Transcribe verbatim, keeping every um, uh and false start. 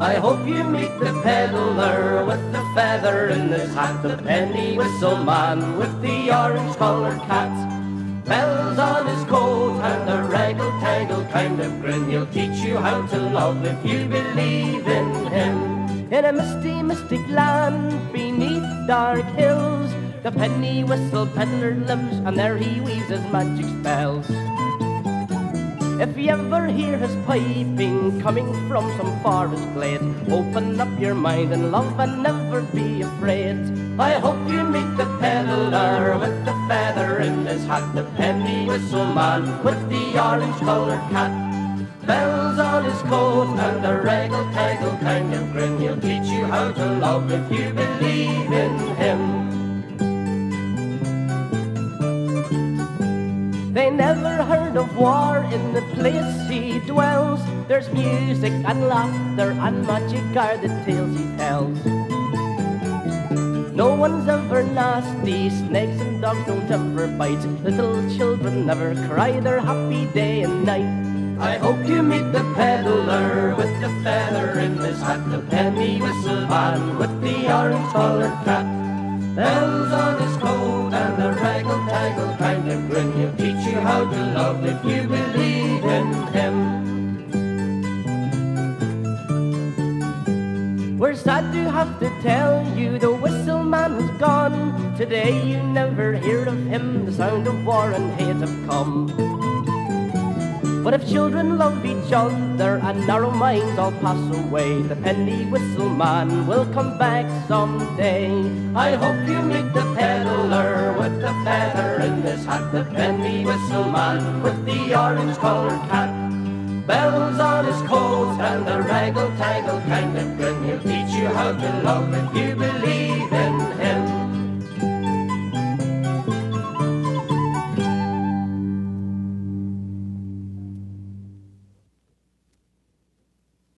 I hope you meet the peddler with the feather in his hat, the penny whistle man with the orange-coloured cat. Bells on his coat and a raggle-taggle kind of grin. He'll teach you how to love if you believe in him. In a misty, mystic land beneath dark hills, the penny whistle peddler lives, and there he weaves his magic spells. If you ever hear his piping coming from some forest glade, open up your mind and love and never be afraid. I hope you meet the peddler with the feather in his hat, the penny whistle man with the orange-coloured cat. Bells on his coat and a raggle-taggle kind of grin. He'll teach you how to love if you believe in him. They never heard of war in the place he dwells. There's music and laughter and magic are the tales he tells. No one's ever nasty, snakes and dogs don't ever bite. Little children never cry, they're happy day and night. I hope you meet the peddler with the feather in his hat, the penny whistle man with the orange-coloured cat. Bells on his coat and a raggle-taggle kind of grin. He'll teach you how to love if you believe in him. We're sad to have to tell you the whistle man has gone. Today you never hear of him, the sound of war and hate have come. But if children love each other and narrow minds all pass away, the penny whistle man will come back someday. I hope you meet the peddler with the feather in his hat, the penny whistle man with the orange-coloured cat. Bells on his coat and a raggle-taggle kind of grin. He'll teach you how to love if you believe in him.